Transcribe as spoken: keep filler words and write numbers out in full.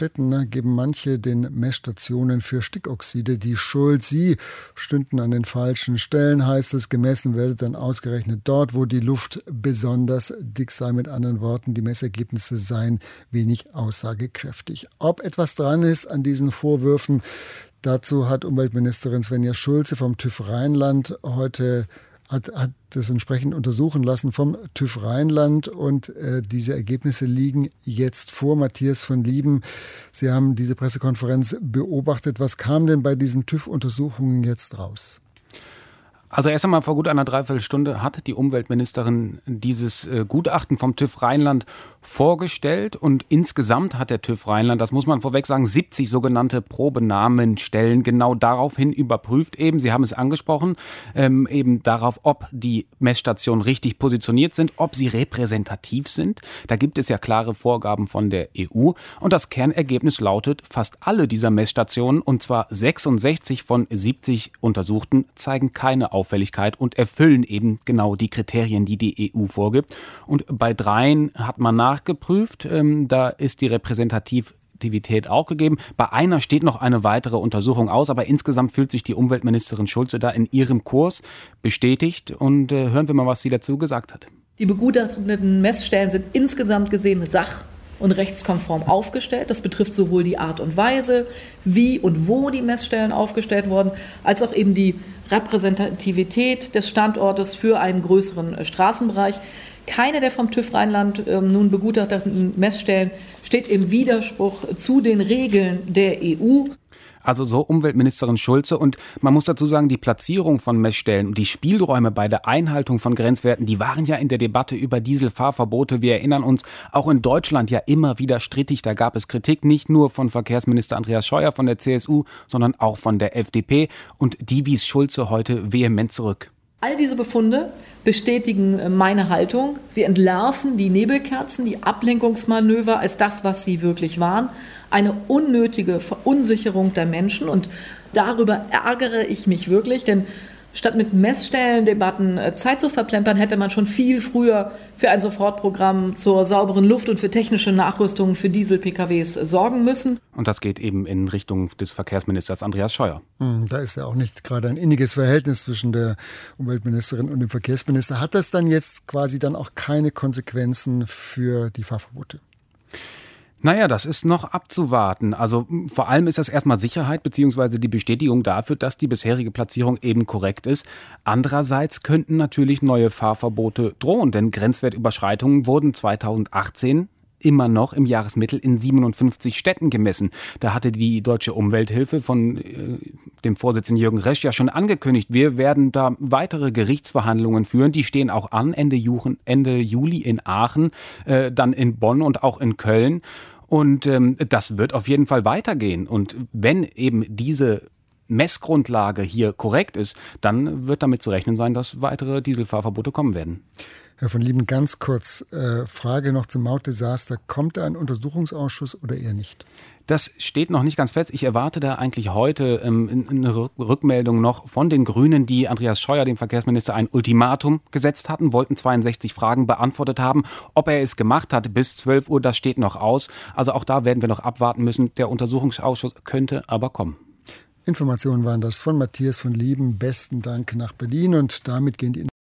Städten ne, geben manche den Messstationen für Stickoxide die Schuld. Sie stünden an den falschen Stellen, heißt es. Gemessen werde dann ausgerechnet dort, wo die Luft besonders dick sei. Mit anderen Worten, die Messergebnisse seien wenig aussagekräftig. Ob etwas dran ist an diesen Vorwürfen, dazu hat Umweltministerin Svenja Schulze vom TÜV Rheinland heute hat, hat das entsprechend untersuchen lassen vom TÜV Rheinland und äh, diese Ergebnisse liegen jetzt vor. Matthias von Lieben, Sie haben diese Pressekonferenz beobachtet. Was kam denn bei diesen TÜV-Untersuchungen jetzt raus? Also erst einmal vor gut einer Dreiviertelstunde hat die Umweltministerin dieses äh, Gutachten vom TÜV Rheinland vorgestellt und insgesamt hat der TÜV Rheinland, das muss man vorweg sagen, siebzig sogenannte Probenahmenstellen genau daraufhin überprüft eben, Sie haben es angesprochen, ähm, eben darauf, ob die Messstationen richtig positioniert sind, ob sie repräsentativ sind. Da gibt es ja klare Vorgaben von der E U und das Kernergebnis lautet, fast alle dieser Messstationen, und zwar sechsundsechzig von siebzig Untersuchten, zeigen keine Auffälligkeit. Auffälligkeit und erfüllen eben genau die Kriterien, die die E U vorgibt. Und bei dreien hat man nachgeprüft, ähm, da ist die Repräsentativität auch gegeben. Bei einer steht noch eine weitere Untersuchung aus, aber insgesamt fühlt sich die Umweltministerin Schulze da in ihrem Kurs bestätigt. Und äh, hören wir mal, was sie dazu gesagt hat. Die begutachteten Messstellen sind insgesamt gesehen sach- und rechtskonform aufgestellt. Das betrifft sowohl die Art und Weise, wie und wo die Messstellen aufgestellt wurden, als auch eben die Repräsentativität des Standortes für einen größeren Straßenbereich. Keine der vom TÜV Rheinland äh, nun begutachteten Messstellen steht im Widerspruch zu den Regeln der E U. Also so Umweltministerin Schulze. Und man muss dazu sagen, die Platzierung von Messstellen und die Spielräume bei der Einhaltung von Grenzwerten, die waren ja in der Debatte über Dieselfahrverbote. Wir erinnern uns, auch in Deutschland ja immer wieder strittig. Da gab es Kritik nicht nur von Verkehrsminister Andreas Scheuer von der C S U, sondern auch von der F D P. Und die wies Schulze heute vehement zurück. All diese Befunde bestätigen meine Haltung. Sie entlarven die Nebelkerzen, die Ablenkungsmanöver als das, was sie wirklich waren. Eine unnötige Verunsicherung der Menschen. Und darüber ärgere ich mich wirklich, denn statt mit Messstellendebatten Zeit zu verplempern, hätte man schon viel früher für ein Sofortprogramm zur sauberen Luft und für technische Nachrüstungen für Diesel-P K Ws sorgen müssen. Und das geht eben in Richtung des Verkehrsministers Andreas Scheuer. Da ist ja auch nicht gerade ein inniges Verhältnis zwischen der Umweltministerin und dem Verkehrsminister. Hat das dann jetzt quasi dann auch keine Konsequenzen für die Fahrverbote? Naja, das ist noch abzuwarten. Also vor allem ist das erstmal Sicherheit bzw. die Bestätigung dafür, dass die bisherige Platzierung eben korrekt ist. Andererseits könnten natürlich neue Fahrverbote drohen, denn Grenzwertüberschreitungen wurden zweitausendachtzehn immer noch im Jahresmittel in siebenundfünfzig Städten gemessen. Da hatte die Deutsche Umwelthilfe von äh, dem Vorsitzenden Jürgen Resch ja schon angekündigt, wir werden da weitere Gerichtsverhandlungen führen. Die stehen auch an, Ende, Ju- Ende Juli in Aachen, äh, dann in Bonn und auch in Köln. Und ähm, das wird auf jeden Fall weitergehen. Und wenn eben diese Messgrundlage hier korrekt ist, dann wird damit zu rechnen sein, dass weitere Dieselfahrverbote kommen werden. Herr von Lieben, ganz kurz, äh, Frage noch zum Mautdesaster. Kommt da ein Untersuchungsausschuss oder eher nicht? Das steht noch nicht ganz fest. Ich erwarte da eigentlich heute ähm, eine Rückmeldung noch von den Grünen, die Andreas Scheuer, dem Verkehrsminister, ein Ultimatum gesetzt hatten, wollten zweiundsechzig Fragen beantwortet haben. Ob er es gemacht hat bis zwölf Uhr, das steht noch aus. Also auch da werden wir noch abwarten müssen. Der Untersuchungsausschuss könnte aber kommen. Informationen waren das von Matthias von Lieben. Besten Dank nach Berlin und damit gehen die